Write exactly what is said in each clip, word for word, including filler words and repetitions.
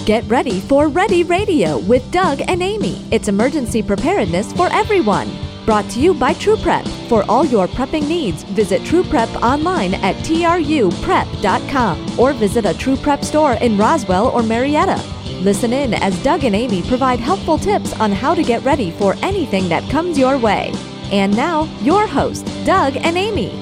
Get ready for Ready Radio with Doug and Amy. It's emergency preparedness for everyone. Brought to you by True Prep. For all your prepping needs, visit True Prep online at tru prep dot com or visit a True Prep store in Roswell or Marietta. Listen in as Doug and Amy provide helpful tips on how to get ready for anything that comes your way. And now, your host, Doug and Amy.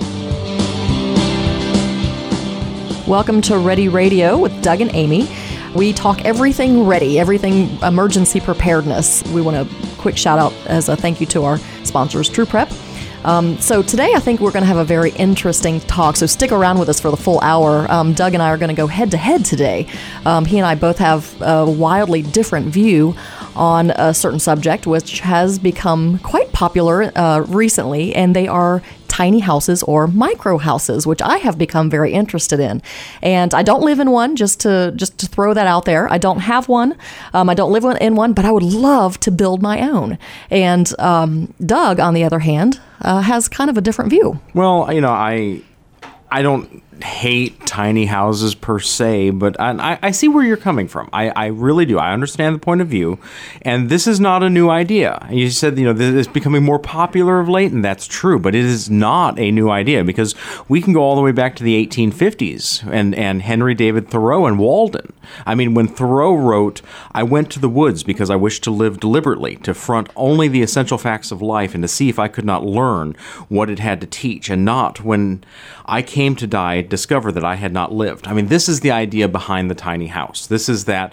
Welcome to Ready Radio with Doug and Amy. We talk everything ready, everything emergency preparedness. We want a quick shout out as a thank you to our sponsors, True Prep. Um, so today I think we're going to have a very interesting talk, so stick around with us for the full hour. Um, Doug and I are going to go head to head today. Um, he and I both have a wildly different view on a certain subject, which has become quite popular uh, recently, and they are tiny houses or micro houses, which I have become very interested in. And I don't live in one, just to just to throw that out there. I don't have one. Um, I don't live in one, but I would love to build my own. And um, Doug, on the other hand, uh, has kind of a different view. Well, you know, I I don't hate tiny houses per se, but I, I see where you're coming from. I, I really do. I understand the point of view, and this is not a new idea. You said, you know, this is becoming more popular of late, and that's true, but it is not a new idea because we can go all the way back to the eighteen fifties and, and Henry David Thoreau and Walden. I mean, when Thoreau wrote, "I went to the woods because I wished to live deliberately, to front only the essential facts of life and to see if I could not learn what it had to teach, and not, when I came to die, discover that I had not lived." I mean, this is the idea behind the tiny house. This is that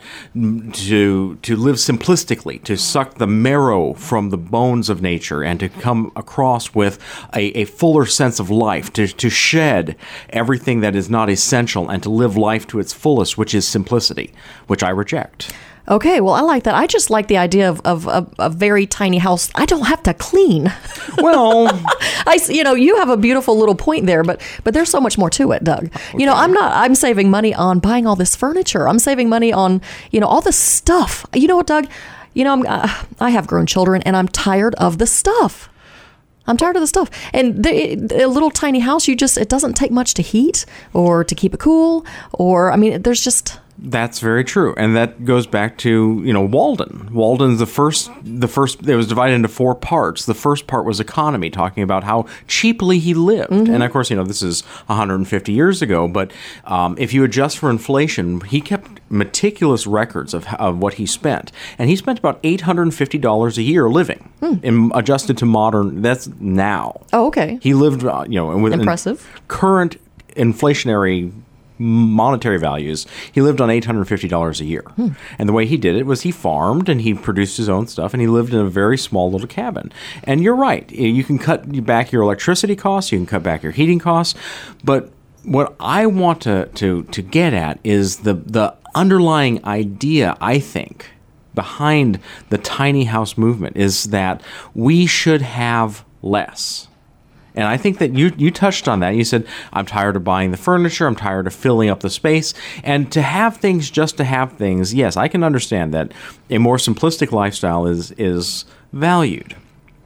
to to live simplistically, to suck the marrow from the bones of nature and to come across with a, a fuller sense of life, to, to shed everything that is not essential and to live life to its fullest, which is simplicity, which I reject. Okay, well, I like that. I just like the idea of, of, of a very tiny house. I don't have to clean. Well, I, you know, you have a beautiful little point there, but but there's so much more to it, Doug. Okay. You know, I'm not. I'm saving money on buying all this furniture. I'm saving money on, you know, all this stuff. You know what, Doug? You know, I'm, uh, I have grown children, and I'm tired of the stuff. I'm tired of the stuff. And the, a little tiny house, you just, it doesn't take much to heat or to keep it cool. Or, I mean, there's just... That's very true, and that goes back to, you know, Walden. Walden's the first, the first, it was divided into four parts. The first part was economy, talking about how cheaply he lived. Mm-hmm. And of course, you know, this is one hundred fifty years ago, but um, if you adjust for inflation, he kept meticulous records of, of what he spent. And he spent about eight hundred fifty dollars a year living, mm. in, adjusted to modern, that's now. Oh, okay. He lived, uh, you know, with impressive current inflationary monetary values, he lived on eight hundred fifty dollars a year. Hmm. And the way he did it was he farmed and he produced his own stuff and he lived in a very small little cabin. And you're right. You can cut back your electricity costs, you can cut back your heating costs, but what I want to, to, to get at is the, the underlying idea, I think, behind the tiny house movement is that we should have less. And I think that you you touched on that. You said, I'm tired of buying the furniture. I'm tired of filling up the space. And to have things just to have things, yes, I can understand that a more simplistic lifestyle is is valued.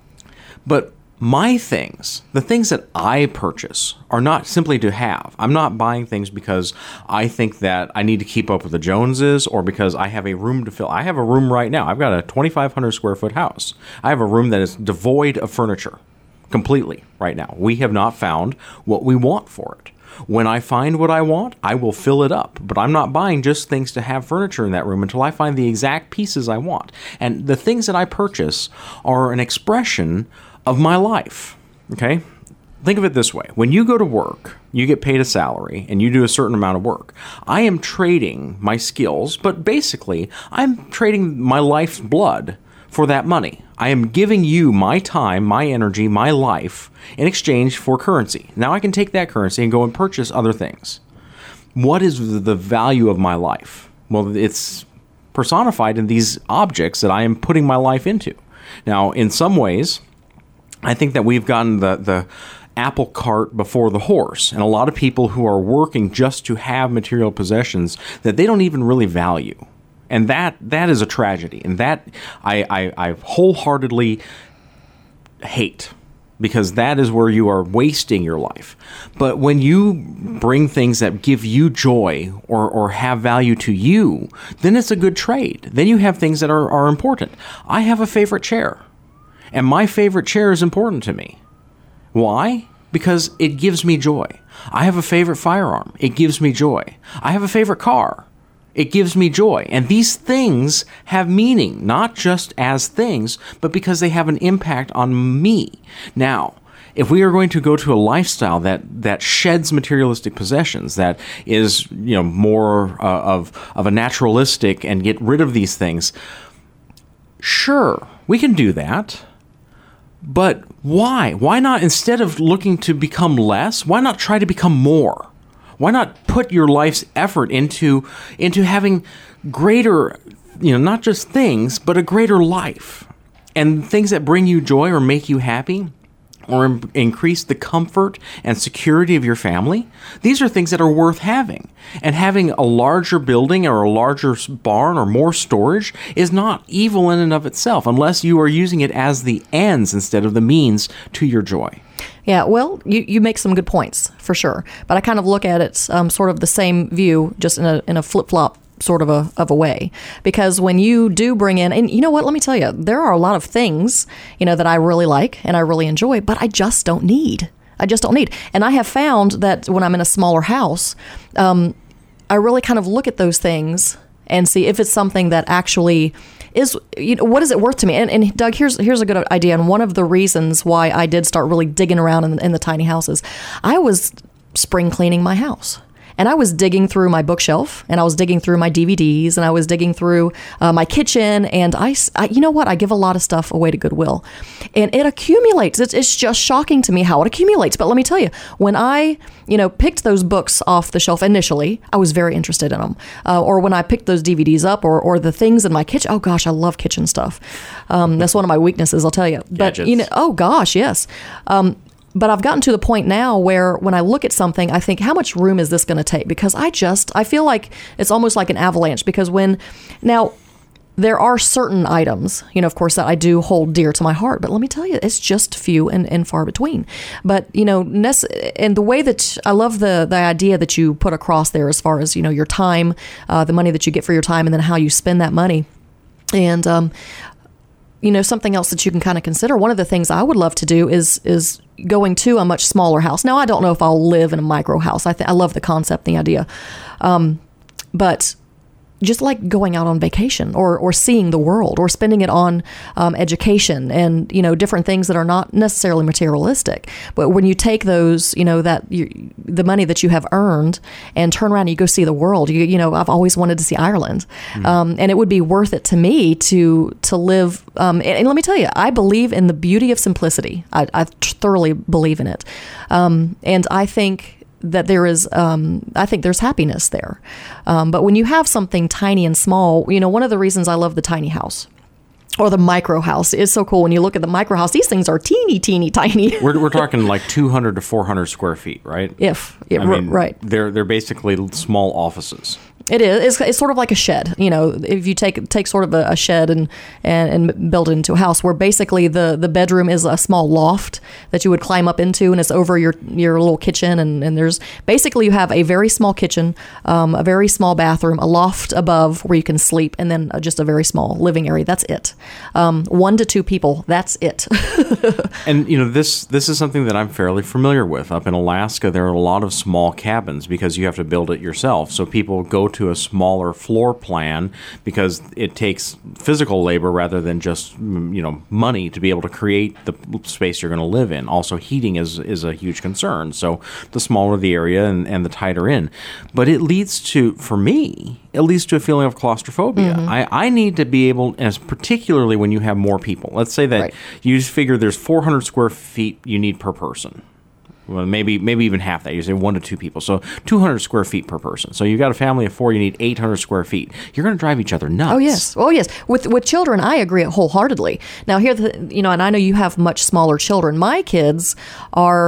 But my things, the things that I purchase, are not simply to have. I'm not buying things because I think that I need to keep up with the Joneses or because I have a room to fill. I have a room right now. I've got a twenty-five hundred square foot house. I have a room that is devoid of furniture. Completely right now. We have not found what we want for it. When I find what I want, I will fill it up. But I'm not buying just things to have furniture in that room until I find the exact pieces I want. And the things that I purchase are an expression of my life. Okay? Think of it this way. When you go to work, you get paid a salary and you do a certain amount of work. I am trading my skills, but basically, I'm trading my life's blood for that money. I am giving you my time, my energy, my life in exchange for currency. Now I can take that currency and go and purchase other things. What is the value of my life? Well, it's personified in these objects that I am putting my life into. Now, in some ways, I think that we've gotten the, the apple cart before the horse, and a lot of people who are working just to have material possessions that they don't even really value. And that that is a tragedy, and that I, I, I wholeheartedly hate. because that is where you are wasting your life. But when you bring things that give you joy or, or have value to you, then it's a good trade. Then you have things that are, are important. I have a favorite chair, and my favorite chair is important to me. Why? Because it gives me joy. I have a favorite firearm. It gives me joy. I have a favorite car. It gives me joy. And these things have meaning, not just as things, but because they have an impact on me. Now, if we are going to go to a lifestyle that, that sheds materialistic possessions, that is, you know, more uh, of, of a naturalistic and get rid of these things, sure, we can do that. But why? Why not, instead of looking to become less, why not try to become more? Why not put your life's effort into into having greater, you know, not just things, but a greater life, and things that bring you joy or make you happy, or im- increase the comfort and security of your family? These are things that are worth having. And having a larger building or a larger barn or more storage is not evil in and of itself, unless you are using it as the ends instead of the means to your joy. Yeah, well, you, you make some good points, for sure. But I kind of look at it um, sort of the same view, just in a in a flip-flop sort of a of a way. Because when you do bring in, and you know what, let me tell you, there are a lot of things, you know, that I really like and I really enjoy, but I just don't need. I just don't need. And I have found that when I'm in a smaller house, um, I really kind of look at those things and see if it's something that actually is, you know, what is it worth to me? And, and Doug, here's here's a good idea. And one of the reasons why I did start really digging around in, in the tiny houses, I was spring cleaning my house. And I was digging through my bookshelf, and I was digging through my D V Ds, and I was digging through uh, my kitchen, and I, I, you know what, I give a lot of stuff away to Goodwill, and it accumulates. It's, it's just shocking to me how it accumulates. But let me tell you, when I, you know, picked those books off the shelf initially, I was very interested in them. Uh, or when I picked those D V Ds up, or or the things in my kitchen. Oh gosh, I love kitchen stuff. Um, that's one of my weaknesses, I'll tell you. But Gadgets. you know, oh gosh, yes. Um, But I've gotten to the point now where when I look at something, I think, how much room is this going to take? Because I just, I feel like it's almost like an avalanche. Because when, now, there are certain items, you know, of course, that I do hold dear to my heart. But let me tell you, it's just few and, and far between. But, you know, nec- and the way that, I love the, the idea that you put across there as far as, you know, your time, uh, the money that you get for your time, and then how you spend that money. And, um, you know, something else that you can kind of consider. One of the things I would love to do is is going to a much smaller house. Now, I don't know if I'll live in a micro house. I th- I love the concept, the idea, um, but just like going out on vacation, or or seeing the world, or spending it on um, education and, you know, different things that are not necessarily materialistic. But when you take those, you know, that you, the money that you have earned, and turn around and you go see the world, you you know, I've always wanted to see Ireland, mm. um, and it would be worth it to me to to live. Um, and, and let me tell you, I believe in the beauty of simplicity. I, I thoroughly believe in it, um, and I think that there is, um, I think there's happiness there. Um, but when you have something tiny and small, you know, one of the reasons I love the tiny house, or the micro house, is so cool. When you look at the micro house, these things are teeny, teeny, tiny. we're, we're talking like two hundred to four hundred square feet, right? If, yeah, I mean, right. They're, they're basically small offices. It is. It's, it's sort of like a shed. You know, if you take take sort of a, a shed and, and and build it into a house, where basically the, the bedroom is a small loft that you would climb up into, and it's over your your little kitchen. And, and there's basically, you have a very small kitchen, um, a very small bathroom, a loft above where you can sleep, and then just a very small living area. That's it. Um, one to two people. That's it. And, you know, this this is something that I'm fairly familiar with. Up in Alaska, there are a lot of small cabins because you have to build it yourself. So people go to a smaller floor plan because it takes physical labor rather than just, you know, money to be able to create the space you're going to live in. Also, heating is is a huge concern. So the smaller the area and, and the tighter in. But it leads to, for me, it leads to a feeling of claustrophobia. Mm-hmm. I, I need to be able, as particularly when you have more people. Let's say that right. you just figure there's four hundred square feet you need per person. Well, maybe maybe even half that. You say one to two people. So two hundred square feet per person. So you've got a family of four, you need eight hundred square feet. You're going to drive each other nuts. Oh, yes. Oh, yes. With with children, I agree wholeheartedly. Now, here, the, you know, and I know you have much smaller children. My kids are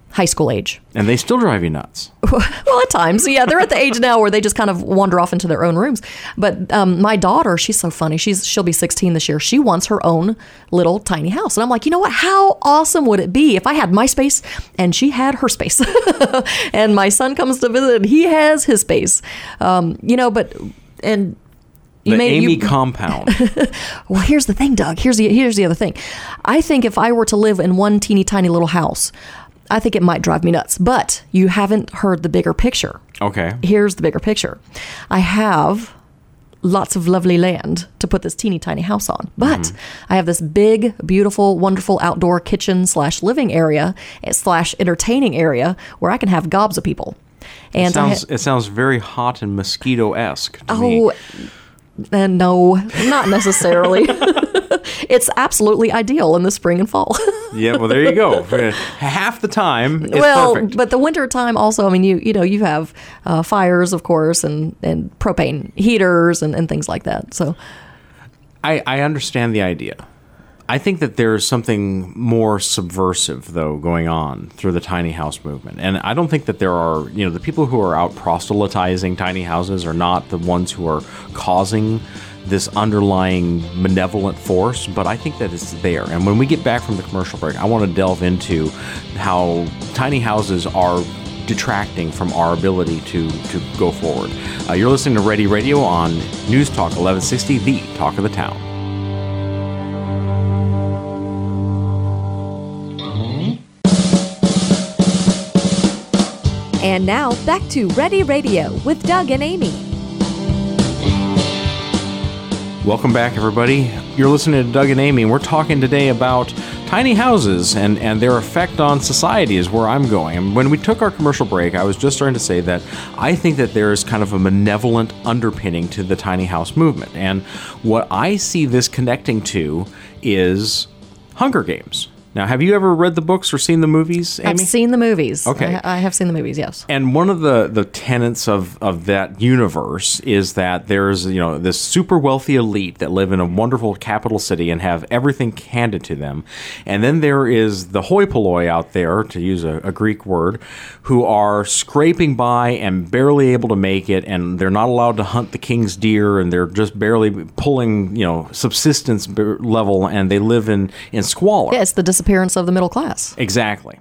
high school age. And they still drive you nuts. Well, at times, yeah, they're at the age now where they just kind of wander off into their own rooms. But um, my daughter, she's so funny. She's she'll be sixteen this year. She wants her own little tiny house, and I'm like, you know what? How awesome would it be if I had my space and she had her space, and my son comes to visit and he has his space, um, you know? But and you the may, Amy you, compound. Well, here's the thing, Doug. Here's the here's the other thing. I think if I were to live in one teeny tiny little house, I think it might drive me nuts. But you haven't heard the bigger picture. Okay. Here's the bigger picture. I have lots of lovely land to put this teeny tiny house on. But mm-hmm. I have this big, beautiful, wonderful outdoor kitchen slash living area slash entertaining area where I can have gobs of people. And it sounds, ha- it sounds very hot and mosquito-esque to oh, me. Uh, no, not necessarily. It's absolutely ideal in the spring and fall. Yeah, well, there you go. Half the time, it's well, perfect. But the winter time also, I mean, you you know, you have uh, fires, of course, and, and propane heaters and, and things like that. So, I, I understand the idea. I think that there's something more subversive, though, going on through the tiny house movement. And I don't think that there are, you know, the people who are out proselytizing tiny houses are not the ones who are causing this underlying malevolent force, but I think that it's there. And when we get back from the commercial break, I want to delve into how tiny houses are detracting from our ability to, to go forward. Uh, you're listening to Ready Radio on News Talk eleven sixty, the talk of the town. And now, back to Ready Radio with Doug and Amy. Welcome back, everybody. You're listening to Doug and Amy, and we're talking today about tiny houses and, and their effect on society is where I'm going. And when we took our commercial break, I was just starting to say that I think that there is kind of a malevolent underpinning to the tiny house movement. And what I see this connecting to is Hunger Games. Now, have you ever read the books or seen the movies, Amy? I've seen the movies. Okay. I, I have seen the movies, yes. And one of the, the tenets of, of that universe is that there's, you know, this super wealthy elite that live in a wonderful capital city and have everything handed to them. And then there is the hoi polloi out there, to use a, a Greek word, who are scraping by and barely able to make it, and they're not allowed to hunt the king's deer, and they're just barely pulling, you know, subsistence level, and they live in, in squalor. Yeah, it's the disappearance of the middle class. Exactly.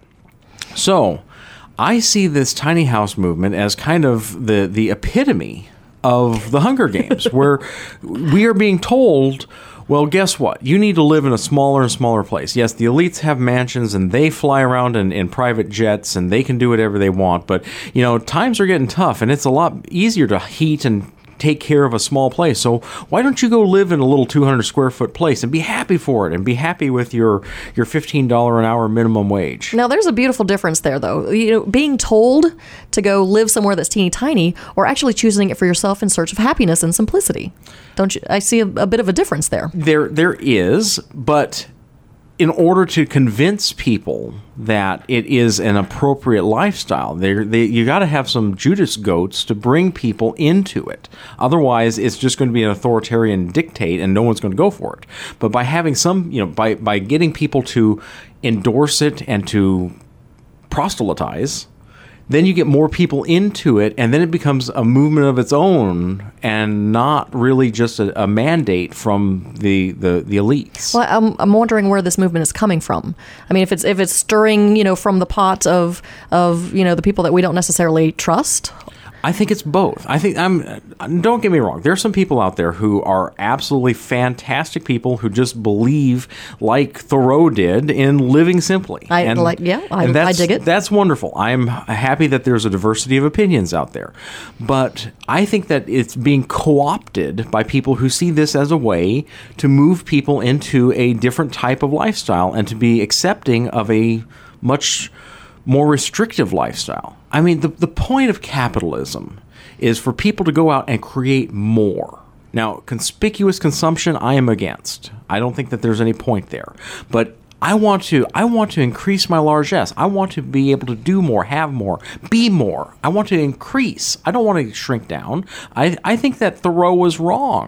So I see this tiny house movement as kind of the, the epitome of the Hunger Games, where we are being told, well, guess what? You need to live in a smaller and smaller place. Yes, the elites have mansions and they fly around in, in private jets and they can do whatever they want. But, you know, times are getting tough and it's a lot easier to heat and take care of a small place. So why don't you go live in a little two hundred square foot place and be happy for it and be happy with your, your fifteen dollars an hour minimum wage? Now, there's a beautiful difference there, though. You know, being told to go live somewhere that's teeny tiny or actually choosing it for yourself in search of happiness and simplicity. Don't you? I see a, a bit of a difference there. There, there is, but in order to convince people that it is an appropriate lifestyle, they, they, you got to have some Judas goats to bring people into it. Otherwise, it's just going to be an authoritarian dictate, and no one's going to go for it. But by having some, you know, by by getting people to endorse it and to proselytize, then you get more people into it, and then it becomes a movement of its own and not really just a, a mandate from the, the, the elites. Well, I'm, I'm wondering where this movement is coming from. I mean, if it's if it's stirring, you know, from the pot of, of you know, the people that we don't necessarily trust. I think it's both. I think I'm. Don't get me wrong. There are some people out there who are absolutely fantastic people who just believe, like Thoreau did, in living simply. I and, like, yeah, I, and I dig it. That's wonderful. I'm happy that there's a diversity of opinions out there, but I think that it's being co-opted by people who see this as a way to move people into a different type of lifestyle and to be accepting of a much more restrictive lifestyle. I mean, the, the point of capitalism is for people to go out and create more. Now, conspicuous consumption, I am against. I don't think that there's any point there. But I want to I want to increase my largesse. I want to be able to do more, have more, be more. I want to increase. I don't want to shrink down. I, I think that Thoreau was wrong.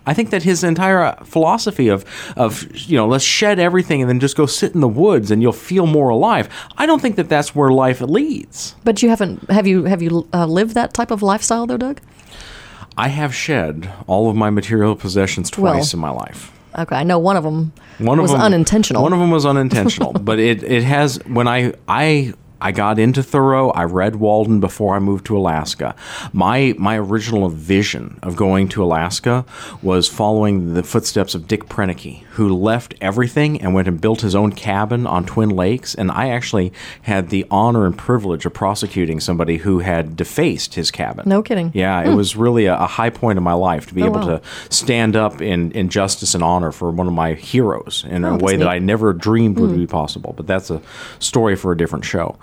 I think that his entire philosophy of, of you know, let's shed everything and then just go sit in the woods and you'll feel more alive. I don't think that that's where life leads. But you haven't, have you, have you uh, lived that type of lifestyle though, Doug? I have shed all of my material possessions twice Well, in my life. Okay, I know one of them One was of them, unintentional. One of them was unintentional, but it, it has, when I, I, I got into Thoreau. I read Walden before I moved to Alaska. My my original vision of going to Alaska was following the footsteps of Dick Proenneke, who left everything and went and built his own cabin on Twin Lakes. And I actually had the honor and privilege of prosecuting somebody who had defaced his cabin. No kidding. Yeah, it was really a, a high point in my life to be Oh, able wow. to stand up in, in justice and honor for one of my heroes in Oh, a that's way that neat. I never dreamed would be possible. But that's a story for a different show.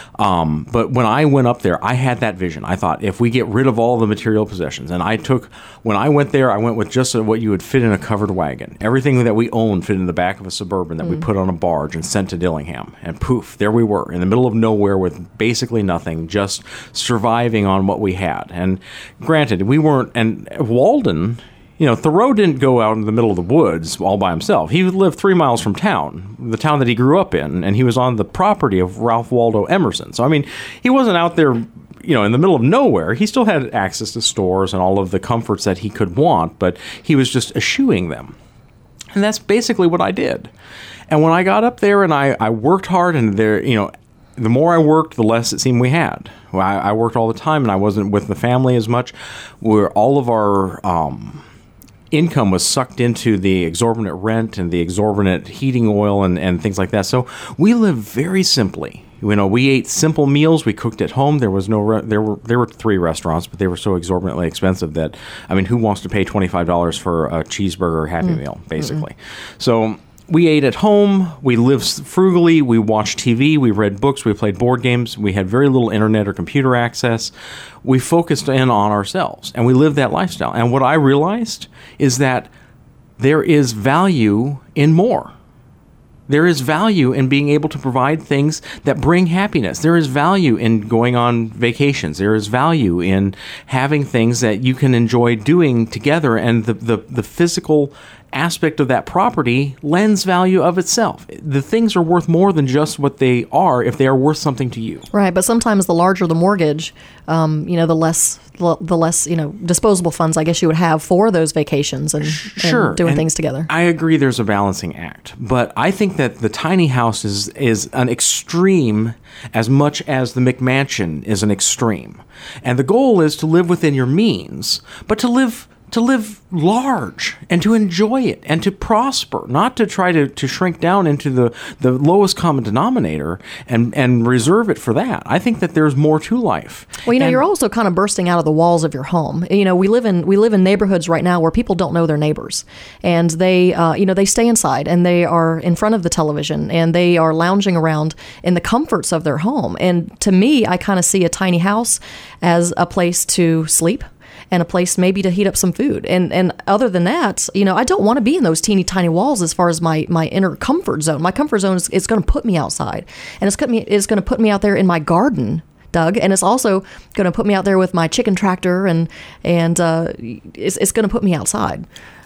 Um, but when I went up there, I had that vision. I thought, if we get rid of all the material possessions, and I took, when I went there, I went with just what you would fit in a covered wagon. Everything that we owned fit in the back of a Suburban that we put on a barge and sent to Dillingham. And poof, there we were in the middle of nowhere with basically nothing, just surviving on what we had. And granted, we weren't, and Walden, you know, Thoreau didn't go out in the middle of the woods all by himself. He lived three miles from town, the town that he grew up in, and he was on the property of Ralph Waldo Emerson. So, I mean, he wasn't out there, you know, in the middle of nowhere. He still had access to stores and all of the comforts that he could want, but he was just eschewing them. And that's basically what I did. And when I got up there and I, I worked hard, and there, you know, the more I worked, the less it seemed we had. Well, I, I worked all the time, and I wasn't with the family as much. Where all of our um, income was sucked into the exorbitant rent and the exorbitant heating oil and, and things like that. So we lived very simply. You know, we ate simple meals. We cooked at home. There was no. Re- there were there were three restaurants, but they were so exorbitantly expensive that, I mean, who wants to pay twenty-five dollars for a cheeseburger or Happy Meal, basically? Mm-mm. So we ate at home. We lived frugally. We watched T V. We read books. We played board games. We had very little internet or computer access. We focused in on ourselves, and we lived that lifestyle. And what I realized is that there is value in more. There is value in being able to provide things that bring happiness. There is value in going on vacations. There is value in having things that you can enjoy doing together, and the, the, the physical aspect of that property lends value of itself. The things are worth more than just what they are if they are worth something to you. Right, but sometimes the larger the mortgage, um, you know, the less the less, you know, disposable funds I guess you would have for those vacations and, sure. and doing and things together. I agree there's a balancing act, but I think that the tiny house is, is an extreme as much as the McMansion is an extreme. And the goal is to live within your means, but to live to live large and to enjoy it and to prosper, not to try to, to shrink down into the, the lowest common denominator and, and reserve it for that. I think that there's more to life. Well, you know, and, you're also kind of bursting out of the walls of your home. You know, we live in we live in neighborhoods right now where people don't know their neighbors, and they, uh, you know, they stay inside and they are in front of the television and they are lounging around in the comforts of their home. And to me, I kind of see a tiny house as a place to sleep and a place maybe to heat up some food. And and other than that, you know, I don't want to be in those teeny tiny walls as far as my, my inner comfort zone. My comfort zone is, is going to put me outside. And it's, me, it's going to put me out there in my garden, Doug. And it's also going to put me out there with my chicken tractor, and and uh, it's, it's going to put me outside.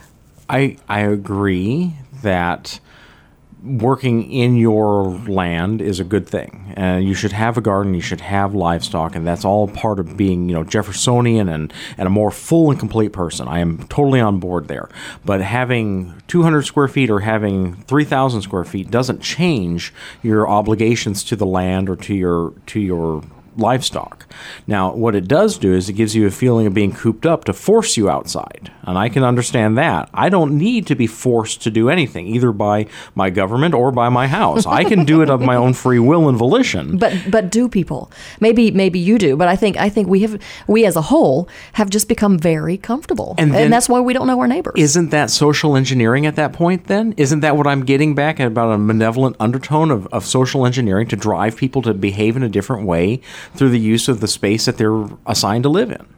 I I agree that working in your land is a good thing, and you should have a garden, you should have livestock, and that's all part of being, you know, Jeffersonian and, and a more full and complete person. I am totally on board there. But having two hundred square feet or having three thousand square feet doesn't change your obligations to the land or to your to your livestock. Now, what it does do is it gives you a feeling of being cooped up to force you outside. And I can understand that. I don't need to be forced to do anything, either by my government or by my house. I can do it of my own free will and volition. But but do people? Maybe maybe you do, but I think I think we have we as a whole have just become very comfortable. And, and that's why we don't know our neighbors. Isn't that social engineering at that point then? Isn't that what I'm getting back at, about a malevolent undertone of, of social engineering to drive people to behave in a different way through the use of the space that they're assigned to live in?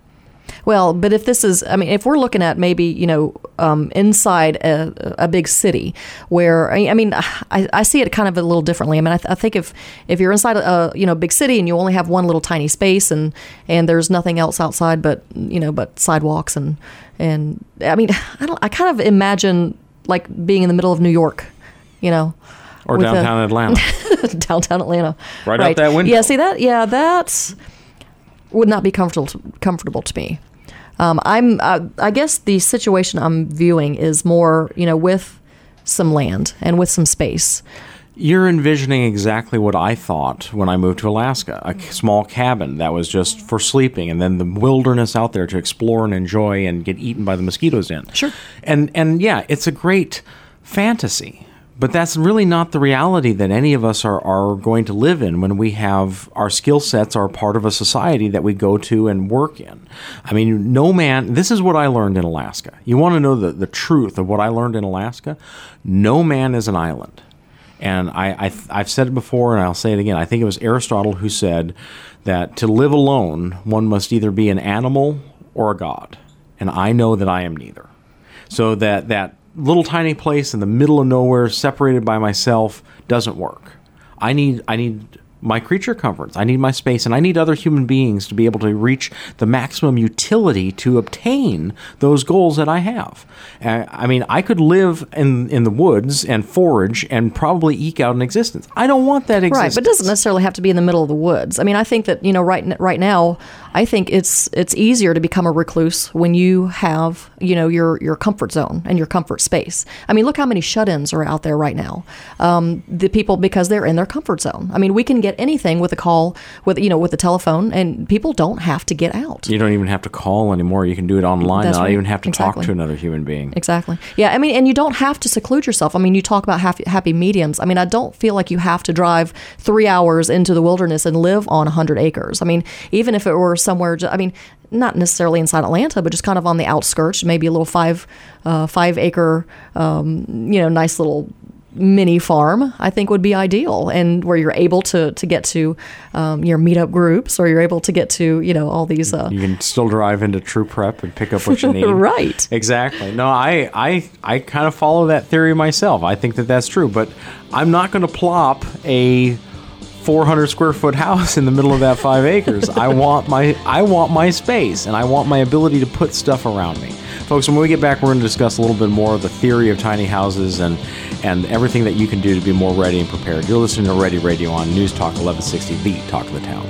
Well, but if this is, I mean, if we're looking at maybe, you know, um, inside a, a big city where, I mean, I, I see it kind of a little differently. I mean, I, th- I think if, if you're inside a, you know, big city and you only have one little tiny space and, and there's nothing else outside but, you know, but sidewalks and, and I mean, I don't, I kind of imagine like being in the middle of New York, you know. Or downtown a, Atlanta. Downtown Atlanta. Right, right out that window. Yeah, see that? Yeah, that's would not be comfortable to, comfortable to me. Um, I'm. Uh, I guess the situation I'm viewing is more, you know, with some land and with some space. You're envisioning exactly what I thought when I moved to Alaska, a small cabin that was just for sleeping, and then the wilderness out there to explore and enjoy and get eaten by the mosquitoes in. Sure. And and yeah, it's a great fantasy. But that's really not the reality that any of us are, are going to live in when we have our skill sets are part of a society that we go to and work in. I mean, no man, this is what I learned in Alaska. You want to know the, the truth of what I learned in Alaska? No man is an island. And I, I, I've said it before and I'll say it again. I think it was Aristotle who said that to live alone, one must either be an animal or a god. And I know that I am neither. So that that little tiny place in the middle of nowhere, separated by myself, doesn't work. I need I need my creature comforts. I need my space, and I need other human beings to be able to reach the maximum utility to obtain those goals that I have. Uh, I mean, I could live in in the woods and forage and probably eke out an existence. I don't want that existence. Right, but it doesn't necessarily have to be in the middle of the woods. I mean, I think that, you know, right right now, I think it's it's easier to become a recluse when you have, you know, your your comfort zone and your comfort space. I mean, look how many shut-ins are out there right now. Um, the people, because they're in their comfort zone. I mean, we can get anything with a call, with you know, with the telephone, and people don't have to get out. You don't even have to call anymore. You can do it online. That's not right. even have to Exactly. talk to another human being. Exactly. Yeah, I mean, and you don't have to seclude yourself. I mean, you talk about happy, happy mediums. I mean, I don't feel like you have to drive three hours into the wilderness and live on one hundred acres. I mean, even if it were somewhere, I mean, not necessarily inside Atlanta, but just kind of on the outskirts, maybe a little five, uh, five acre, um, you know, nice little mini farm, I think would be ideal, and where you're able to to get to um, your meetup groups, or you're able to get to, you know, all these. Uh, you can still drive into True Prep and pick up what you need. Right. Exactly. No, I, I, I kind of follow that theory myself. I think that that's true, but I'm not going to plop a four hundred square foot house in the middle of that five acres. I want my I want my space, and I want my ability to put stuff around me. Folks, when we get back, we're going to discuss a little bit more of the theory of tiny houses and and everything that you can do to be more ready and prepared. You're listening to Ready Radio on News Talk eleven sixty, the talk of the town.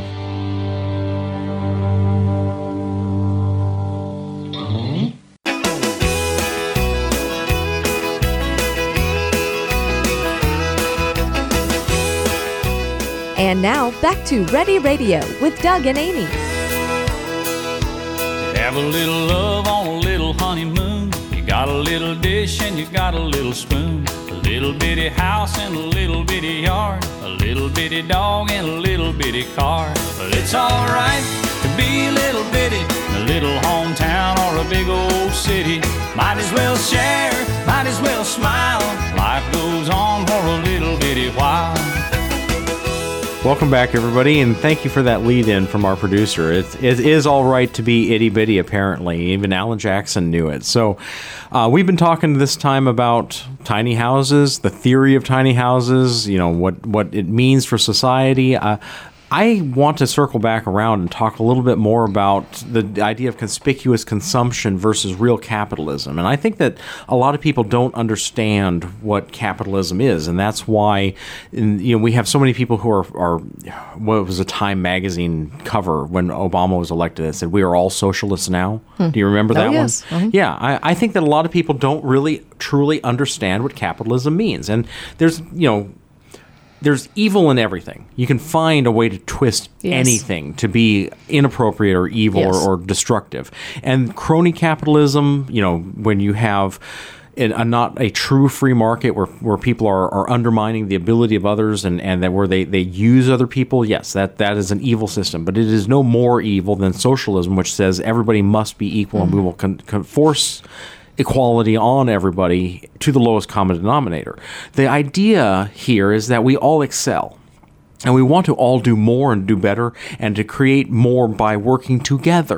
And now, back to Ready Radio with Doug and Amy. Have a little love on a little honeymoon. You got a little dish and you got a little spoon. A little bitty house and a little bitty yard. A little bitty dog and a little bitty car. But it's alright to be a little bitty in a little hometown or a big old city. Might as well share, might as well smile. Life goes on for a little bitty while. Welcome back, everybody, and thank you for that lead-in from our producer. It, it is all right to be itty-bitty, apparently. Even Alan Jackson knew it. So uh, we've been talking this time about tiny houses, the theory of tiny houses, you know, what, what it means for society. Uh, I want to circle back around and talk a little bit more about the idea of conspicuous consumption versus real capitalism. And I think that a lot of people don't understand what capitalism is, and that's why in, you know, we have so many people who are, are what was a Time magazine cover when Obama was elected that said, "We are all socialists now." Hmm. Do you remember that oh, yes. one? Uh-huh. Yeah, I, I think that a lot of people don't really truly understand what capitalism means. And there's, you know, there's evil in everything. You can find a way to twist yes. anything to be inappropriate or evil yes. or, or destructive. And crony capitalism, you know, when you have a, a not a true free market where, where people are, are undermining the ability of others and, and that where they, they use other people, yes, that, that is an evil system. But it is no more evil than socialism, which says everybody must be equal mm-hmm. and we will con- con- force equality on everybody to the lowest common denominator. The idea here is that we all excel. And we want to all do more and do better and to create more by working together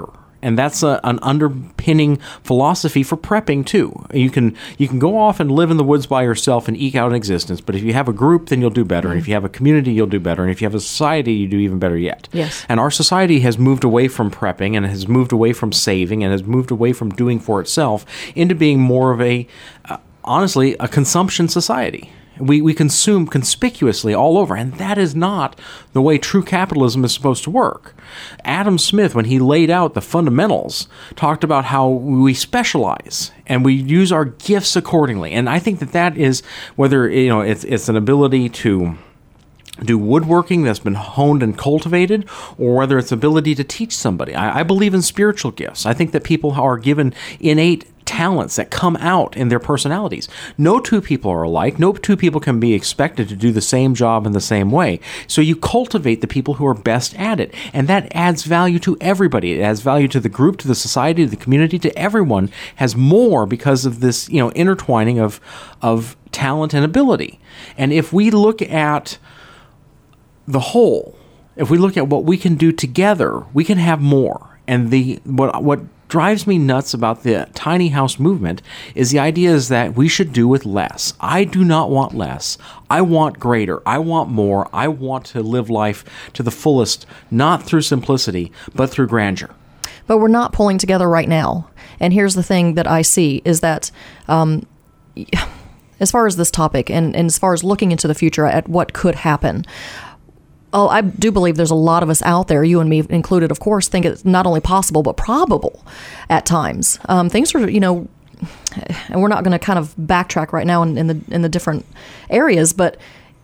And that's a, an underpinning philosophy for prepping too. You can you can go off and live in the woods by yourself and eke out an existence, but if you have a group, then you'll do better. Mm-hmm. And if you have a community, you'll do better. And if you have a society, you do even better yet. Yes. And our society has moved away from prepping and has moved away from saving and has moved away from doing for itself into being more of a, uh, honestly, a consumption society. We we consume conspicuously all over, and that is not the way true capitalism is supposed to work. Adam Smith, when he laid out the fundamentals, talked about how we specialize and we use our gifts accordingly. And I think that that is, whether you know it's it's an ability to do woodworking that's been honed and cultivated, or whether it's ability to teach somebody. I, I believe in spiritual gifts. I think that people are given innate talents that come out in their personalities. No two people are alike. No two people can be expected to do the same job in the same way. So you cultivate the people who are best at it, and that adds value to everybody. It adds value to the group, to the society, to the community, to everyone. Has more because of this, you know, intertwining of of talent and ability. And if we look at the whole, if we look at what we can do together, we can have more. And the what what drives me nuts about the tiny house movement is the idea is that we should do with less. I do not want less. I want greater. I want more. I want to live life to the fullest, not through simplicity, but through grandeur. But we're not pulling together right now. And here's the thing that I see is that um, as far as this topic and, and as far as looking into the future at what could happen, oh, I do believe there's a lot of us out there, you and me included, of course, think it's not only possible, but probable at times. Um, things are, you know, and we're not going to kind of backtrack right now in, in the in the different areas, but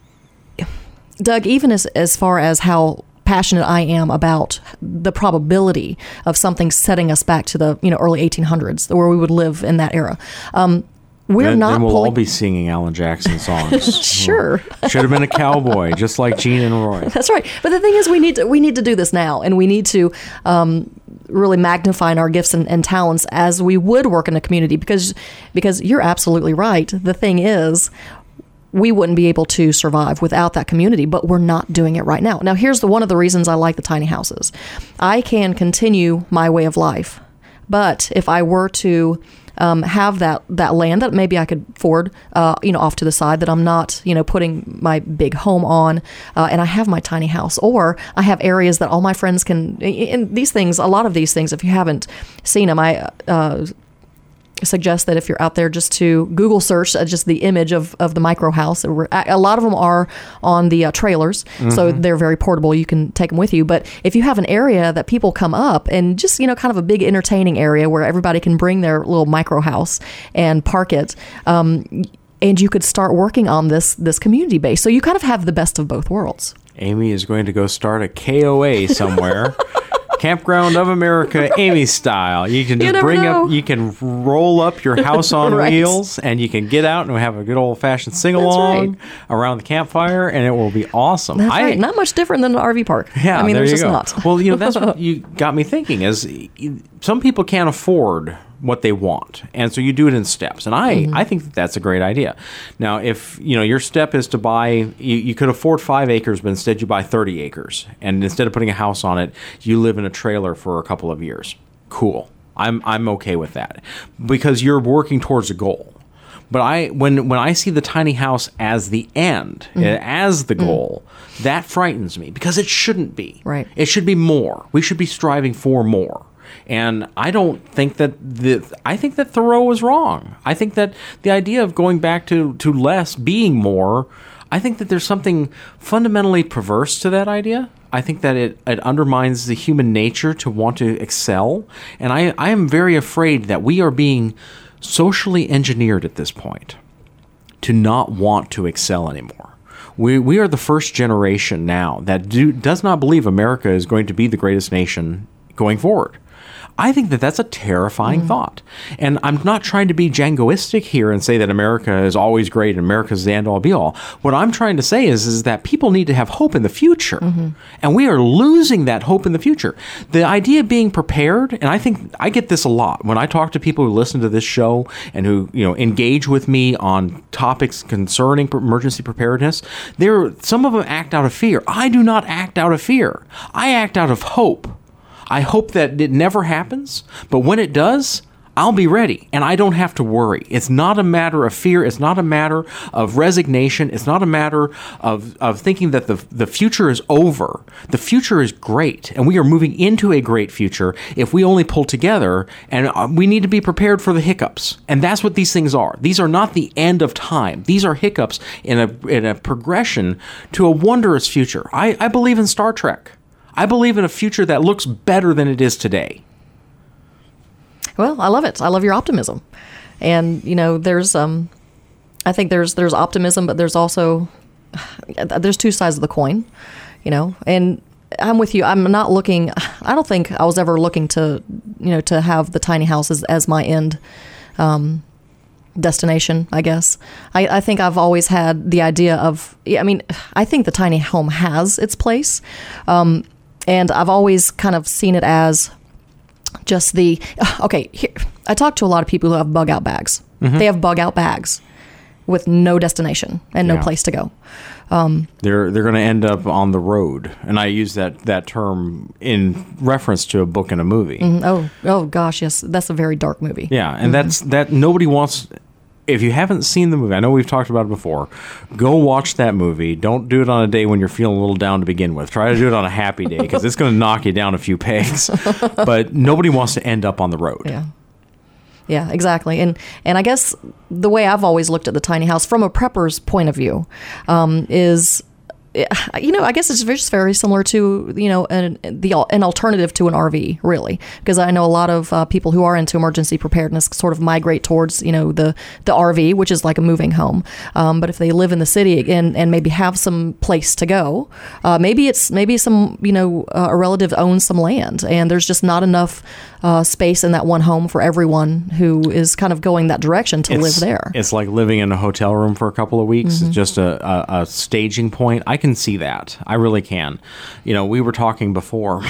Doug, even as, as far as how passionate I am about the probability of something setting us back to the, you know, early eighteen hundreds, where we would live in that era, um, We're then, not then we'll pulling... all be singing Alan Jackson songs. Sure. Should have been a cowboy, just like Gene and Roy. That's right. But the thing is, we need to we need to do this now, and we need to um, really magnify our gifts and, and talents as we would work in a community. Because because you're absolutely right. The thing is, we wouldn't be able to survive without that community, but we're not doing it right now. Now, here's the one of the reasons I like the tiny houses. I can continue my way of life, but if I were to Um, have that, that land that maybe I could afford, uh, you know, off to the side, that I'm not, you know, putting my big home on, uh, and I have my tiny house, or I have areas that all my friends can, and these things, a lot of these things, if you haven't seen them, I uh, suggest that if you're out there, just to Google search uh, just the image of, of the micro house. A lot of them are on the uh, trailers, mm-hmm. so they're very portable. You can take them with you. But if you have an area that people come up and just, you know, kind of a big entertaining area where everybody can bring their little micro house and park it, um, and you could start working on this this community base. So you kind of have the best of both worlds. Amy is going to go start a K O A somewhere. Campground of America, Amy style. You can just you bring know. up, you can roll up your house on Right. wheels, and you can get out and have a good old fashioned sing along right. around the campfire, and it will be awesome. That's I, right. Not much different than an R V park. Yeah, I mean, there there's you just go. not. Well, you know, that's what you got me thinking. Is some people can't afford what they want, and so you do it in steps. And I, mm-hmm. I think that that's a great idea. Now, if you know your step is to buy, you, you could afford five acres, but instead you buy thirty acres, and instead of putting a house on it, you live in a trailer for a couple of years. Cool. I'm I'm okay with that because you're working towards a goal. But I, when when I see the tiny house as the end, mm-hmm. as the goal, mm-hmm. that frightens me because it shouldn't be. Right. It should be more. We should be striving for more. And I don't think that the, I think that Thoreau was wrong. I think that the idea of going back to, to less being more, I think that there's something fundamentally perverse to that idea. I think that it, it undermines the human nature to want to excel. And I, I am very afraid that we are being socially engineered at this point to not want to excel anymore. We we are the first generation now that do, does not believe America is going to be the greatest nation going forward. I think that that's a terrifying mm. thought. And I'm not trying to be Djangoistic here and say that America is always great and America's the end-all be-all. What I'm trying to say is, is that people need to have hope in the future. Mm-hmm. And we are losing that hope in the future. The idea of being prepared, and I think I get this a lot when I talk to people who listen to this show and who, you know, engage with me on topics concerning emergency preparedness. There, some of them act out of fear. I do not act out of fear. I act out of hope. I hope that it never happens, but when it does, I'll be ready, and I don't have to worry. It's not a matter of fear. It's not a matter of resignation. It's not a matter of, of thinking that the, the future is over. The future is great, and we are moving into a great future if we only pull together, and we need to be prepared for the hiccups. And that's what these things are. These are not the end of time. These are hiccups in a, in a progression to a wondrous future. I, I believe in Star Trek. I believe in a future that looks better than it is today. Well, I love it. I love your optimism. And, you know, there's, um, I think there's, there's optimism, but there's also, there's two sides of the coin, you know, and I'm with you. I'm not looking, I don't think I was ever looking to, you know, to have the tiny house as, as my end, um, destination, I guess. I, I think I've always had the idea of, I mean, I think the tiny home has its place. Um, and I've always kind of seen it as just the, okay, here, I talk to a lot of people who have bug out bags. Mm-hmm. They have bug out bags with no destination and no yeah. place to go. Um, they're they're going to end up on the road. And I use that, that term in reference to a book and a movie. Mm-hmm. Oh, oh gosh, yes. That's a very dark movie. Yeah, and mm-hmm. that's that nobody wants. If you haven't seen the movie, I know we've talked about it before, go watch that movie. Don't do it on a day when you're feeling a little down to begin with. Try to do it on a happy day because it's going to knock you down a few pegs. But nobody wants to end up on the road. Yeah. Yeah, exactly. And and I guess the way I've always looked at the tiny house from a prepper's point of view um, is, you know, I guess it's just very similar to, you know, an, the, an alternative to an R V, really, because I know a lot of uh, people who are into emergency preparedness sort of migrate towards, you know, the, the R V, which is like a moving home. Um, but if they live in the city and, and maybe have some place to go, uh, maybe it's maybe some, you know, uh, a relative owns some land and there's just not enough uh, space in that one home for everyone who is kind of going that direction to it's, live there. It's like living in a hotel room for a couple of weeks. Mm-hmm. It's just a, a, a staging point. I can see that. I really can. You know, we were talking before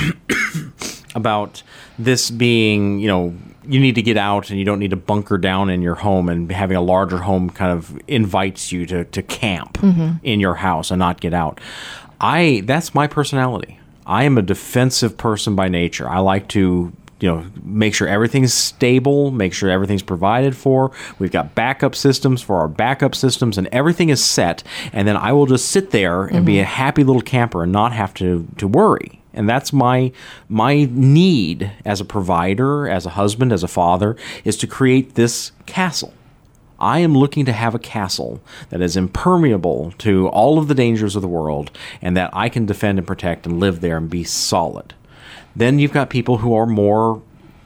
about this being, you know, you need to get out and you don't need to bunker down in your home, and having a larger home kind of invites you to, to camp mm-hmm. in your house and not get out. I that's my personality. I am a defensive person by nature. I like to you know, make sure everything's stable, make sure everything's provided for. We've got backup systems for our backup systems, and everything is set. And then I will just sit there and mm-hmm. be a happy little camper and not have to, to worry. And that's my my need as a provider, as a husband, as a father, is to create this castle. I am looking to have a castle that is impermeable to all of the dangers of the world, and that I can defend and protect and live there and be solid. Then you've got people who are more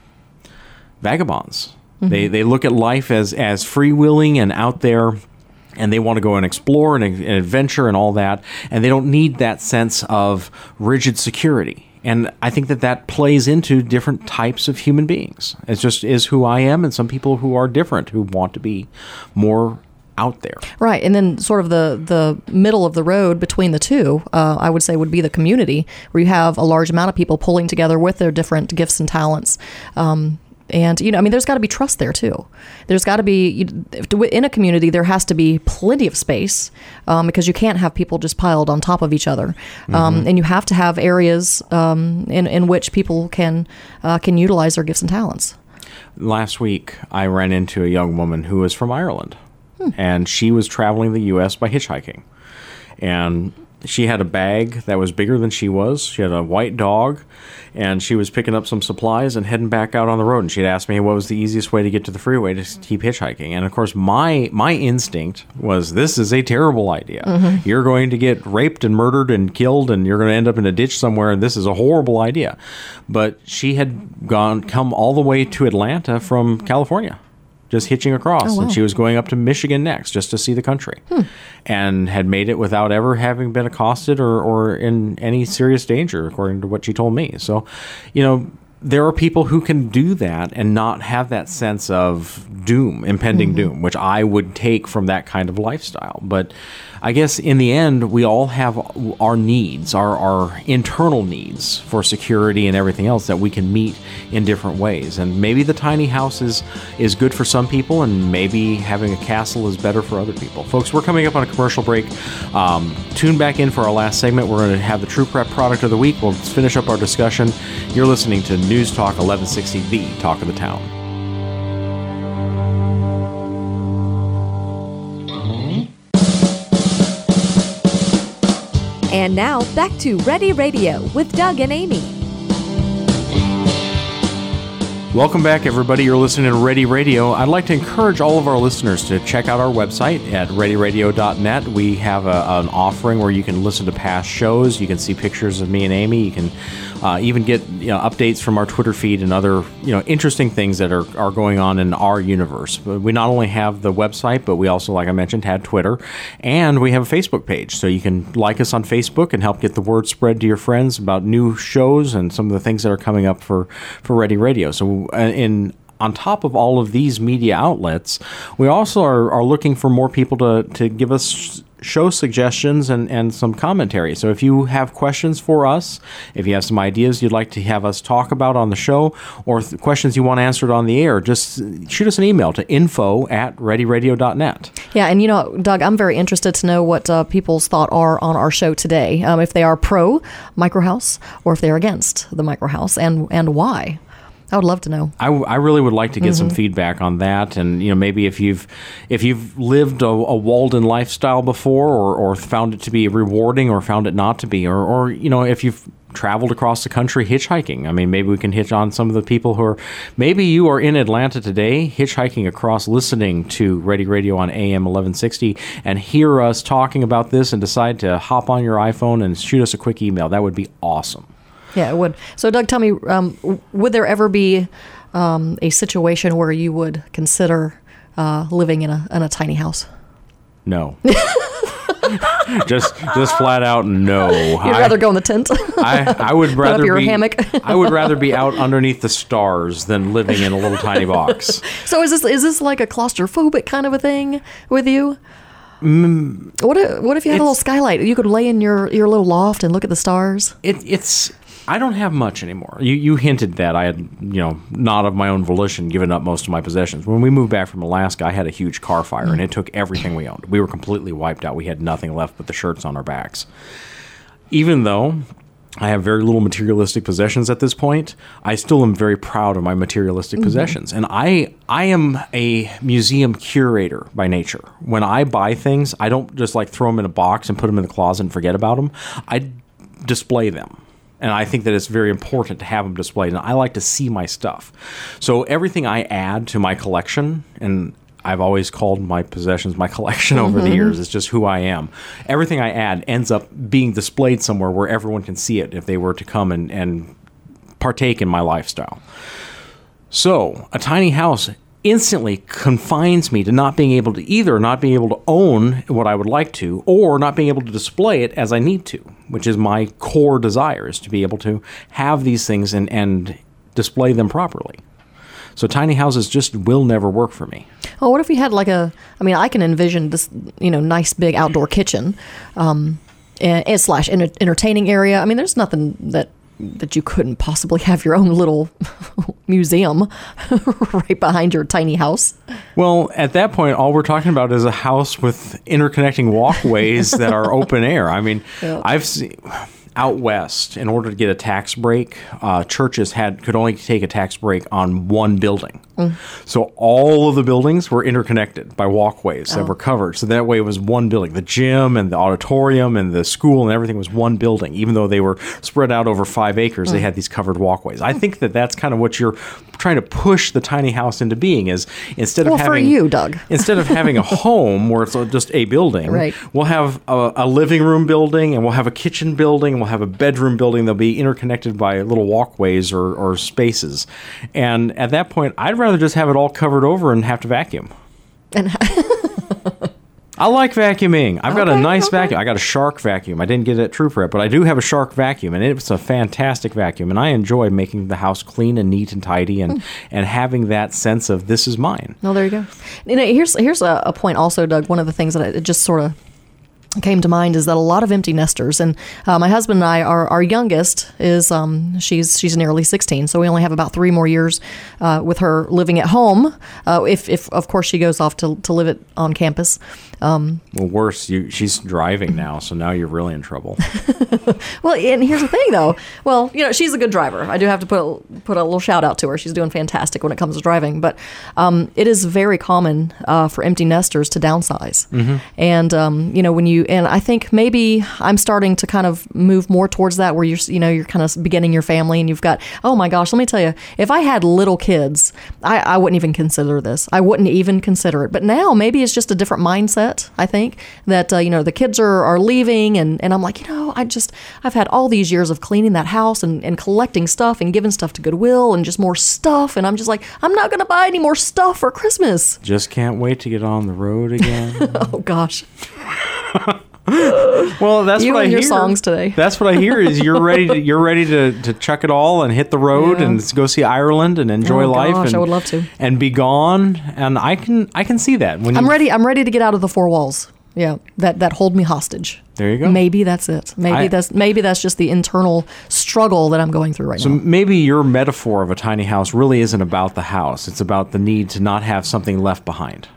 vagabonds. Mm-hmm. They they look at life as, as freewheeling and out there, and they want to go and explore and, and adventure and all that, and they don't need that sense of rigid security. And I think that that plays into different types of human beings. It just is who I am, and some people who are different, who want to be more out there. Right. And then sort of the, the middle of the road between the two, uh, I would say would be the community, where you have a large amount of people pulling together with their different gifts and talents. Um, and, you know, I mean, there's got to be trust there, too. There's got to be, you, in a community, there has to be plenty of space um, because you can't have people just piled on top of each other. Um, mm-hmm. And you have to have areas um, in, in which people can uh, can utilize their gifts and talents. Last week, I ran into a young woman who was from Ireland. Hmm. And she was traveling the U S by hitchhiking. And she had a bag that was bigger than she was. She had a white dog, and she was picking up some supplies and heading back out on the road. And she'd asked me what was the easiest way to get to the freeway to keep hitchhiking. And, of course, my my instinct was, this is a terrible idea. Mm-hmm. You're going to get raped and murdered and killed, and you're going to end up in a ditch somewhere, and this is a horrible idea. But she had gone come all the way to Atlanta from California, just hitching across. Oh, wow. And she was going up to Michigan next just to see the country, hmm. and had made it without ever having been accosted or, or in any serious danger, according to what she told me. So, you know, there are people who can do that and not have that sense of doom, impending mm-hmm. doom, which I would take from that kind of lifestyle. But I guess in the end, we all have our needs, our, our internal needs for security and everything else that we can meet in different ways. And maybe the tiny house is, is good for some people, and maybe having a castle is better for other people. Folks, we're coming up on a commercial break. Um, tune back in for our last segment. We're going to have the True Prep product of the week. We'll finish up our discussion. You're listening to News Talk eleven sixty, the talk of the town. And now, back to Ready Radio with Doug and Amy. Welcome back, everybody. You're listening to Ready Radio. I'd like to encourage all of our listeners to check out our website at ready radio dot net. We have a, an offering where you can listen to past shows. You can see pictures of me and Amy. You can uh, even get you know, updates from our Twitter feed and other you know interesting things that are, are going on in our universe. But we not only have the website, but we also, like I mentioned, had Twitter. And we have a Facebook page. So you can like us on Facebook and help get the word spread to your friends about new shows and some of the things that are coming up for, for Ready Radio. So in on top of all of these media outlets, we also are, are looking for more people to, to give us show suggestions and, and some commentary. So if you have questions for us, if you have some ideas you'd like to have us talk about on the show, or th- questions you want answered on the air, just shoot us an email to info at ready radio dot net. Yeah, and you know, Doug, I'm very interested to know what uh, people's thought are on our show today. Um, if they are pro microhouse or if they're against the microhouse, and and why. I would love to know. I, I really would like to get mm-hmm. some feedback on that, and you know maybe if you've if you've lived a, a Walden lifestyle before, or, or found it to be rewarding, or found it not to be, or, or you know if you've traveled across the country hitchhiking. I mean, maybe we can hitch on some of the people who are. Maybe you are in Atlanta today, hitchhiking across, listening to Ready Radio on A M eleven sixty, and hear us talking about this, and decide to hop on your iPhone and shoot us a quick email. That would be awesome. Yeah, it would. So, Doug, tell me, um, would there ever be um, a situation where you would consider uh, living in a in a tiny house? No. just just flat out no. You'd I, rather go in the tent? I, I would rather Put up your be hammock. I would rather be out underneath the stars than living in a little tiny box. So is this is this like a claustrophobic kind of a thing with you? Mm, what if, what if you had a little skylight? You could lay in your, your little loft and look at the stars. It, it's I don't have much anymore. You you hinted that I had, you know, not of my own volition, given up most of my possessions. When we moved back from Alaska, I had a huge car fire, mm. and it took everything we owned. We were completely wiped out. We had nothing left but the shirts on our backs. Even though I have very little materialistic possessions at this point, I still am very proud of my materialistic mm-hmm. possessions. And I I am a museum curator by nature. When I buy things, I don't just like throw them in a box and put them in the closet and forget about them. I display them. And I think that it's very important to have them displayed. And I like to see my stuff. So everything I add to my collection, and I've always called my possessions my collection over mm-hmm. the years. It's just who I am. Everything I add ends up being displayed somewhere where everyone can see it if they were to come and, and partake in my lifestyle. So a tiny house instantly confines me to not being able to either not being able to own what I would like to, or not being able to display it as I need to, which is my core desire, is to be able to have these things and, and display them properly. So tiny houses just will never work for me. Well, what if you had like a, I mean, I can envision this, you know, nice big outdoor kitchen, um, and, and slash enter- entertaining area. I mean, there's nothing that that you couldn't possibly have your own little museum right behind your tiny house. Well, at that point, all we're talking about is a house with interconnecting walkways that are open air. I mean, yeah. I've seen out west, in order to get a tax break, uh, churches had could only take a tax break on one building. Mm. So all of the buildings were interconnected by walkways oh. that were covered. So that way it was one building. The gym and the auditorium and the school and everything was one building. Even though they were spread out over five acres, mm. they had these covered walkways. I think that that's kind of what you're trying to push the tiny house into being, is instead of well, having... for you, Doug. instead of having a home where it's just a building, right. we'll have a, a living room building, and we'll have a kitchen building, and we'll have a bedroom building. They'll be interconnected by little walkways or, or spaces. And at that point, I'd rather just have it all covered over and have to vacuum. And I like vacuuming. I've got a Okay, nice okay. vacuum. I got a Shark vacuum. I didn't get it at True Prep, but I do have a Shark vacuum, and it's a fantastic vacuum. And I enjoy making the house clean and neat and tidy, and, and having that sense of this is mine. No, there you go. You know, here's here's a, a point also, Doug. One of the things that I, it just sort of came to mind is that a lot of empty nesters, and uh, my husband and I, our, our youngest is um, she's she's nearly sixteen, so we only have about three more years uh, with her living at home. Uh, if if of course she goes off to to live it on campus. Um, Well, worse, you, she's driving now, so now you're really in trouble. Well, and here's the thing, though. Well, you know, she's a good driver. I do have to put a, put a little shout out to her. She's doing fantastic when it comes to driving. But um, it is very common uh, for empty nesters to downsize. Mm-hmm. And um, you know, when you and I think maybe I'm starting to kind of move more towards that, where you're you know you're kind of beginning your family, and you've got oh my gosh, let me tell you, if I had little kids, I, I wouldn't even consider this. I wouldn't even consider it. But now maybe it's just a different mindset. I think that uh, you know the kids are, are leaving, and, and I'm like, you know, I just I've had all these years of cleaning that house and, and collecting stuff and giving stuff to Goodwill and just more stuff, and I'm just like, I'm not going to buy any more stuff for Christmas. Just can't wait to get on the road again. Oh gosh, Well, that's You what I and hear. your songs today. That's what I hear. Is you're ready to you're ready to, to chuck it all and hit the road Yeah. and go see Ireland and enjoy Oh, life. gosh, and, I would love to. And be gone. And I can I can see that when I'm you, ready. I'm ready to get out of the four walls. Yeah, that that hold me hostage. There you go. Maybe that's it. Maybe I- that's maybe that's just the internal struggle that I'm going through right So now. maybe your metaphor of a tiny house really isn't about the house. It's about the need to not have something left behind.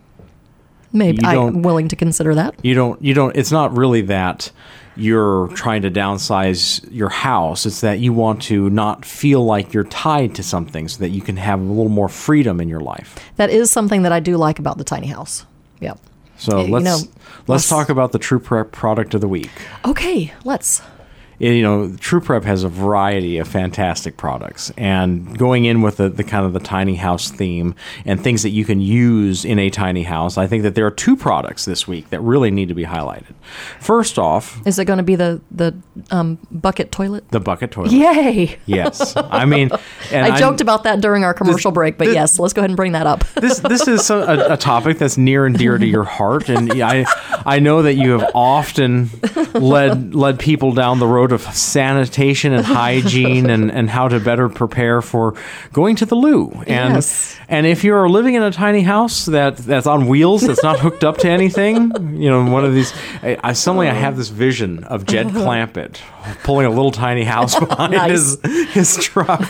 Maybe you I'm don't- willing to consider that. You don't you don't it's not really that you're trying to downsize your house. It's that you want to not feel like you're tied to something so that you can have a little more freedom in your life. That is something that I do like about the tiny house. Yeah. So You let's know, let's let's- talk about the True Prep product of the week. Okay, let's. You know, True Prep has a variety of fantastic products, and going in with the, the kind of the tiny house theme and things that you can use in a tiny house, I think that there are two products this week that really need to be highlighted. First off, Is it going to be the the um, bucket toilet? the bucket toilet. Yay! Yes, I mean, and I joked I'm- about that during our commercial This- break, but this- yes, let's go ahead and bring that up. this this is a, a topic that's near and dear to your heart, and I I know that you have often led led people down the road of sanitation and hygiene and, and how to better prepare for going to the loo. And Yes. and if you're living in a tiny house that that's on wheels, that's not hooked up to anything, you know, one of these. I, I suddenly I have this vision of Jed Clampett pulling a little tiny house behind Nice. his his truck.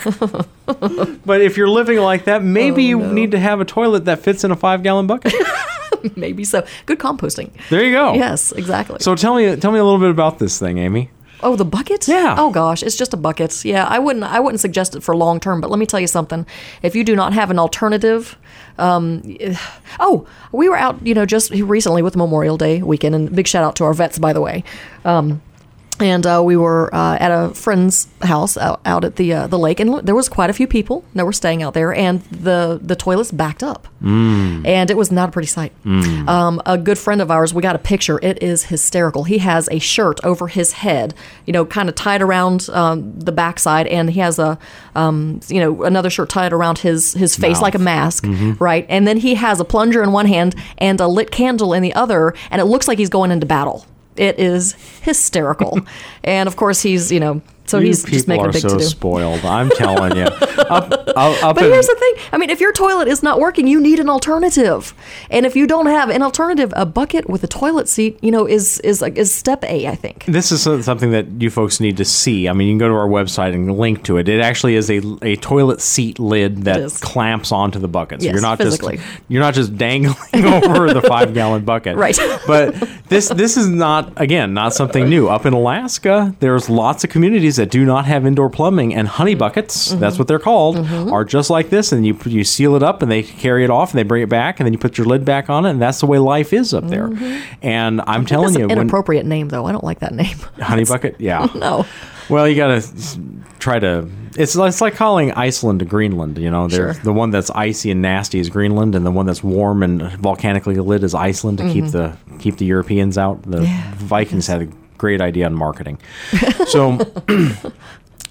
But if you're living like that, maybe you need to have a toilet that fits in a five gallon bucket. Maybe so. Good composting. There you go. Yes, exactly. So tell me, tell me a little bit about this thing, Amy. Oh, the bucket? Yeah. Oh gosh, it's just a bucket. Yeah, I wouldn't I wouldn't suggest it for long term, but let me tell you something. If you do not have an alternative, um, oh, we were out, you know, just recently with Memorial Day weekend, and big shout out to our vets, by the way. Um, and uh, we were uh, at a friend's house out, out at the uh, the lake, and there was quite a few people that were staying out there, and the the toilets backed up, mm. and it was not a pretty sight. Mm. Um, a good friend of ours, we got a picture. It is hysterical. He has a shirt over his head, you know, kind of tied around um, the backside, and he has a um, you know another shirt tied around his his face Mouth. like a mask, mm-hmm. right? And then he has a plunger in one hand and a lit candle in the other, and it looks like he's going into battle. It is hysterical. And of course he's, you know, so you he's people just making are a big so to do. spoiled. I'm telling you. Up, up, up But in- here's the thing. I mean, if your toilet is not working, you need an alternative. And if you don't have an alternative, a bucket with a toilet seat, you know, is is is step A, I think. This is something that you folks need to see. I mean, you can go to our website and link to it. It actually is a, a toilet seat lid that is. clamps onto the bucket. So Yes, you're not physically. just you're not just dangling over the five gallon bucket. Right. But this this is not again not something new. Up in Alaska, there's lots of communities that do not have indoor plumbing, and honey buckets, Mm-hmm. that's what they're called, are just like this. And you you seal it up, and they carry it off, and they bring it back, and then you put your lid back on it, and that's the way life is up there. And I'm telling That's you, an when inappropriate name, though. I don't like that name. honey bucket, yeah. No. Well, you gotta s- try to. It's it's like calling Iceland to Greenland. You know, Sure. there's the one that's icy and nasty is Greenland, and the one that's warm and volcanically lit is Iceland to keep the keep the Europeans out. The Yeah, Vikings had a great idea on marketing. So.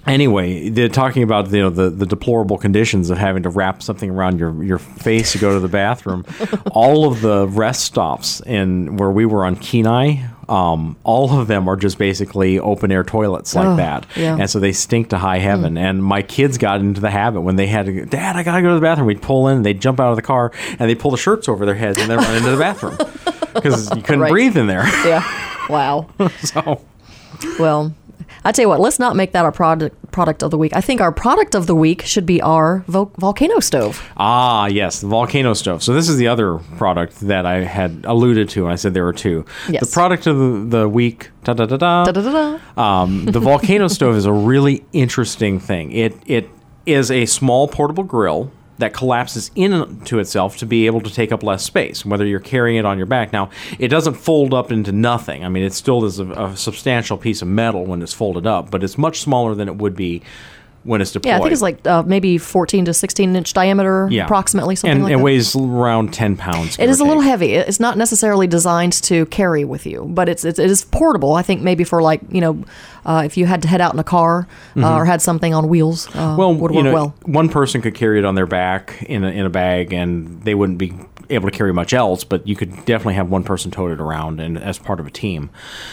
Anyway, they're talking about, you know, the, the deplorable conditions of having to wrap something around your, your face to go to the bathroom. All of the rest stops in where we were on Kenai, um, all of them are just basically open air toilets like Oh, that. yeah. And so they stink to high heaven. Mm. And my kids got into the habit when they had to go, Dad, I got to go to the bathroom. We'd pull in, they'd jump out of the car, and they'd pull the shirts over their heads and then run into the bathroom because you couldn't Right. breathe in there. Yeah. Wow. So... Well, I tell you what, let's not make that our product product of the week. I think our product of the week should be our vo- volcano stove. Ah, yes, the volcano stove. So this is the other product that I had alluded to, and I said there were two. Yes. The product of the, the week, da da da da. Da da da da. Um, the volcano stove is a really interesting thing. It it is a small portable grill that collapses into itself to be able to take up less space, whether you're carrying it on your back. Now, it doesn't fold up into nothing. I mean, it still is a, a substantial piece of metal when it's folded up, but it's much smaller than it would be when it's deployed. Yeah, I think it's like uh, maybe fourteen to sixteen inch diameter, Yeah. approximately, something and like it that. weighs around ten pounds. It is a little heavy. It's not necessarily designed to carry with you, but it's, it's it is portable. I think maybe for like, you know, uh, if you had to head out in a car uh, or had something on wheels, uh, Well, would you work know, well. one person could carry it on their back in a, in a bag, and they wouldn't be able to carry much else, but you could definitely have one person tote it around and as part of a team.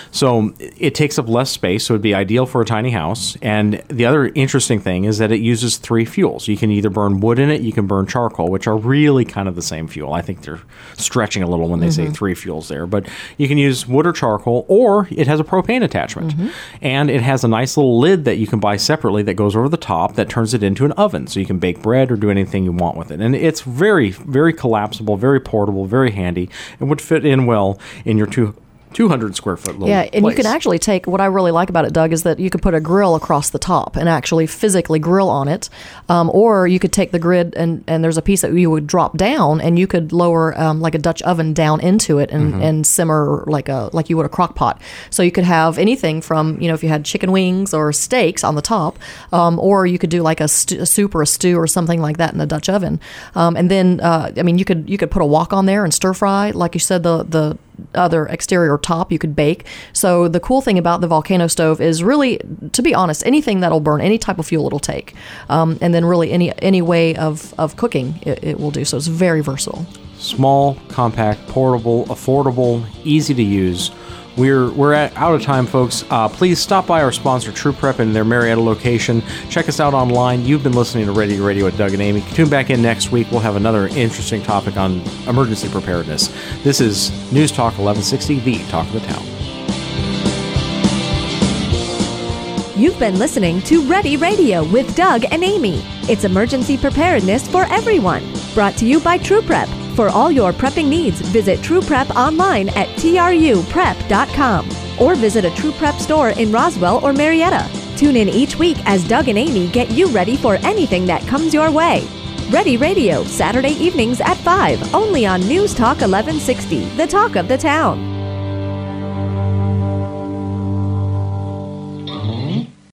So it takes up less space, so it'd be ideal for a tiny house. And the other interesting thing is that it uses three fuels. You can either burn wood in it, you can burn charcoal, which are really kind of the same fuel. I think they're stretching a little when they Mm-hmm. say three fuels there, but you can use wood or charcoal, or it has a propane attachment. Mm-hmm. And it has a nice little lid that you can buy separately that goes over the top that turns it into an oven, so you can bake bread or do anything you want with it. And it's very, very collapsible, very portable, very handy, and would fit in well in your two. two hundred square foot little Yeah, and place. you can actually take, what I really like about it, Doug, is that you could put a grill across the top and actually physically grill on it. Um, or you could take the grid and, and there's a piece that you would drop down and you could lower um, like a Dutch oven down into it and, Mm-hmm. and simmer like a like you would a crock pot. So you could have anything from, you know, if you had chicken wings or steaks on the top, um, or you could do like a, st- a soup or a stew or something like that in the Dutch oven. Um, and then, uh, I mean, you could you could put a wok on there and stir fry. Like you said, the the other exterior top you could bake. So the cool thing about the volcano stove is really, to be honest, anything that'll burn, any type of fuel it'll take, um, and then really any any way of of cooking it, it will do. So it's very versatile. Small, compact, portable, affordable, easy to use. We're we're at, out of time, folks. Uh, please stop by our sponsor, True Prep, in their Marietta location. Check us out online. You've been listening to Ready Radio with Doug and Amy. Tune back in next week. We'll have another interesting topic on emergency preparedness. This is News Talk eleven sixty, the talk of the town. You've been listening to Ready Radio with Doug and Amy. It's emergency preparedness for everyone. Brought to you by True Prep. For all your prepping needs, visit True Prep online at tru prep dot com or visit a True Prep store in Roswell or Marietta. Tune in each week as Doug and Amy get you ready for anything that comes your way. Ready Radio, Saturday evenings at five, only on News Talk eleven sixty, the talk of the town.